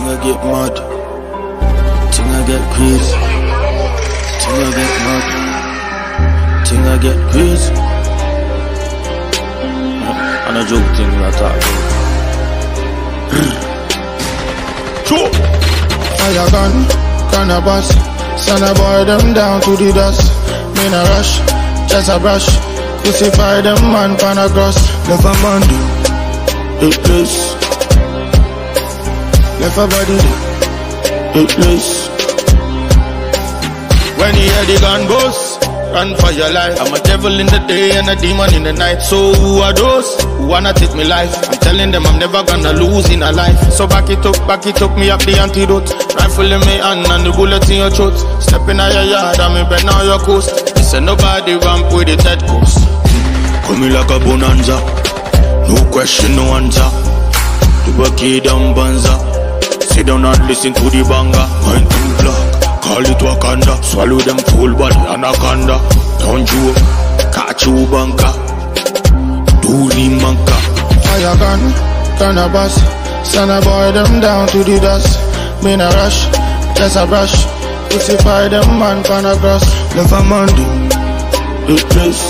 I get mad, ting I get crazy, ting I get mad, ting I get crazy. And a joke thing I talk about. Fire gun, cannabis, send a boy them down to the dust. Me a rush, just a brush, crucify them man pan a cross. Left a man do, it place. Left a body do, it place. When you hear the gun boss, run for your life. I'm a devil in the day and a demon in the night. So who are those who wanna take me life? I'm telling them I'm never gonna lose in a life. So back it up, me up the antidote. Rifle in me hand and the bullet in your throat. Stepping out your yard and me bend on your coast. Listen, nobody ramp with the dead coast. Coming like a bonanza, no question, no answer. The bucket down banza. Sit down and listen to the banger. Mind too black, call it Wakanda. Swallow them full body anaconda. Don't joke, catch you banker. Do the manka. Fire gun, cannabis, send a boy them down to the dust. Me in a rush, just a brush, crucify them man pan a cross. Left a man do, it place.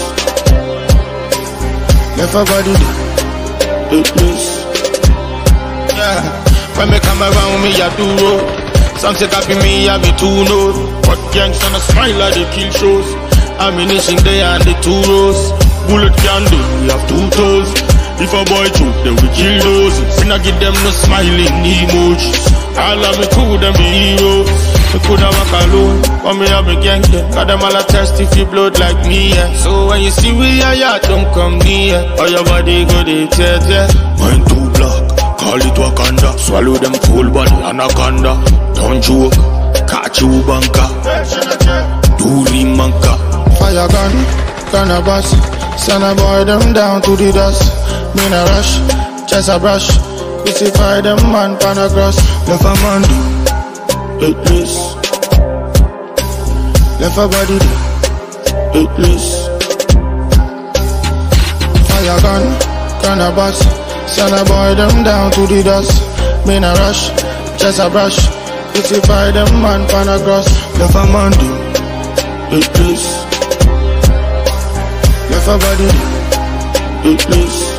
Left a body do, it place. Yeah. When me come around me, I do road. Some say copy me, I be too low. But gangs on a smile like they kill shows. Ammunition there and the 2 rows. Bullet can do, we have 2 toes. If a boy choke, then we kill those. We not give them no smiling emojis. All of me cool, them be heroes. We coulda walk alone, but me have me gang there. Got them all a test if you blood like me, yeah. So when you see we are, yeah, don't come near. Or your body go to tear, yeah. Mind too black. Call it Wakanda, swallow them full body anaconda. Don't joke, catch you banker. Do the manka. Fire gun, cannabis, send a boy them down to the dust. Me in a rush, just a brush, crucify them man pan a cross. Left a man do, it place. Left a body do, it place. Fire gun, cannabis, send a boy them down to the dust. Me in a rush, just a brush, crucify them man pan a cross. Left a man do, it place. Left a body do, it place.